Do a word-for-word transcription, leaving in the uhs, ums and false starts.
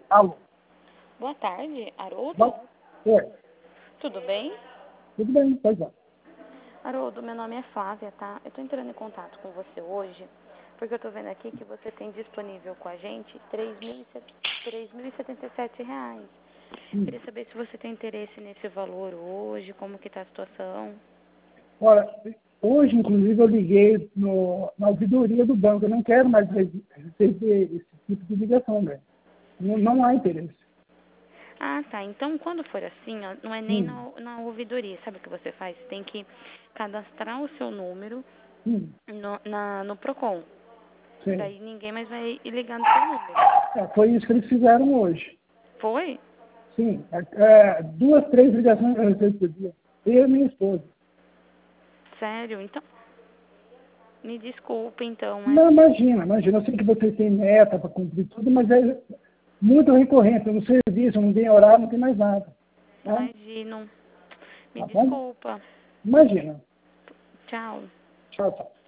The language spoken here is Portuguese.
Alô? Boa tarde, Haroldo. Boa- Oi, Tudo bem? tudo bem, pois é. Haroldo, meu nome é Flávia, tá? Eu tô entrando em contato com você hoje, porque eu tô vendo aqui que você tem disponível com a gente três mil e setenta e sete reais. Hum. Queria saber se você tem interesse nesse valor hoje, como que tá a situação. Olha, hoje, inclusive, eu liguei no, na ouvidoria do banco. Eu não quero mais re- receber esse tipo de ligação, né? Não, não há interesse. Ah, tá. Então, quando for assim, ó, não é nem Hum, na, na ouvidoria. Sabe o que você faz? Você tem que cadastrar o seu número hum, no, na, no Procon. sim. Daí ninguém mais vai ligar no seu número. É, foi isso que eles fizeram hoje. Foi? Sim, é, é, duas, três ligações eu recebo por dia. Eu e minha esposa. Sério? Então, me desculpe, então, mas Não, imagina, imagina. Eu sei que vocês têm meta para cumprir tudo, mas é muito recorrente. No serviço, não tem horário, não tem mais nada. Tá? imagino. Me Tá bom? desculpa. Imagina. Tchau. Tchau, tchau.